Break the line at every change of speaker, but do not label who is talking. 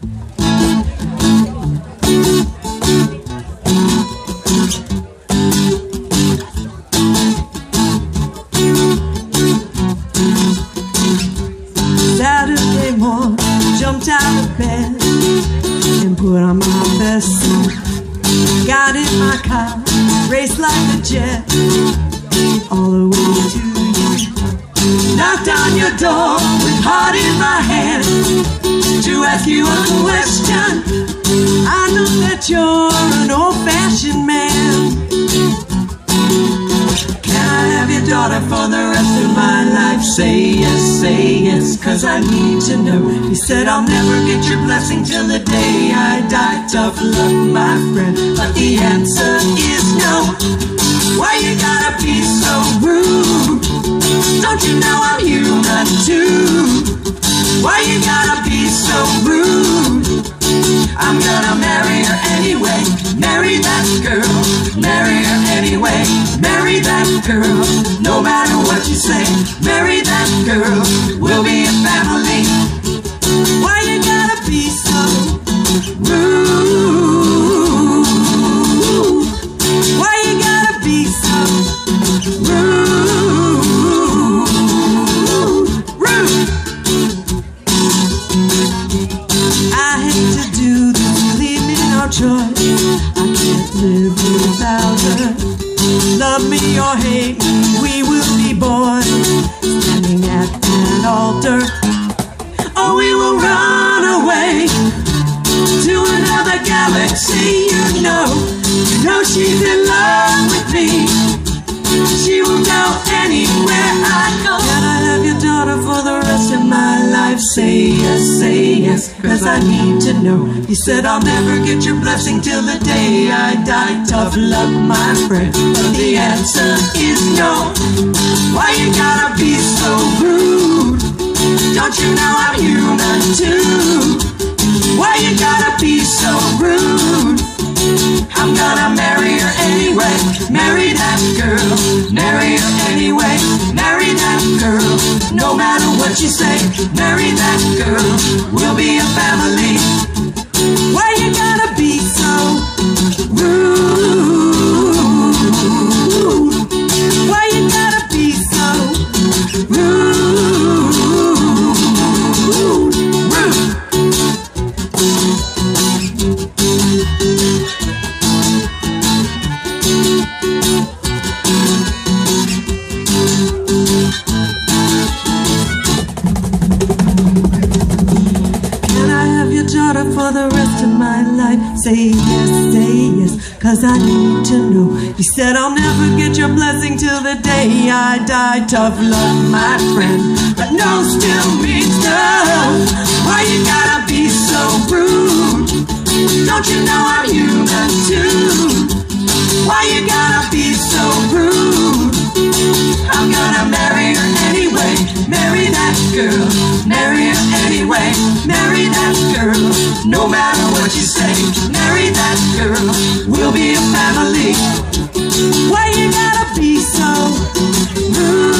Saturday morning, jumped out of bed and put on my best suit. Got in my car, raced like a jet all the way to you. Knocked on your door with heart in my hand to ask you a question. I know that you're an old-fashioned man. Can I have your daughter for the rest of my life? Say yes, cause I need to know. You said I'll never get your blessing till the day I die. Tough luck, my friend, but the answer is no. Why you gotta be so rude? Don't you know I'm human too? Why you gotta be so rude? I'm gonna marry her anyway. Marry that girl, marry her anyway. Marry that girl, no matter what you say. Marry that girl, we'll be a family. Why you gotta be so rude? Why you gotta be so rude? Rude. I hate to do this, leave me no choice. I can't live without her. Love me or hate me, we will be boys standing at an altar. Or we will run away to another galaxy. You know she's in love with me. She will go anywhere I go. Can I have your daughter for the rest of my life? Say yes, cause I need to know. You said I'll never get your blessing till the day I die. Tough luck, my friend, but the answer is no. Why you gotta be so rude? Don't you know I'm human too? Why you gotta be so rude? I'm gonna marry her anyway. Marry that girl, marry her anyway. Marry that girl, no matter what you say. Marry that girl, we'll be a family. Why you gotta be so rude? Why you gotta be so rude? Rude. For the rest of my life, say yes, cause I need to know. You said I'll never get your blessing till the day I die. Tough luck, my friend, but no still means no. Why you gotta be so rude? Don't you know I'm human too? Why you gotta be so rude? I'm gonna marry her anyway. Marry that girl, marry her anyway. Marry that girl, no matter what you say. Marry that girl, we'll be a family. Why you gotta be so rude?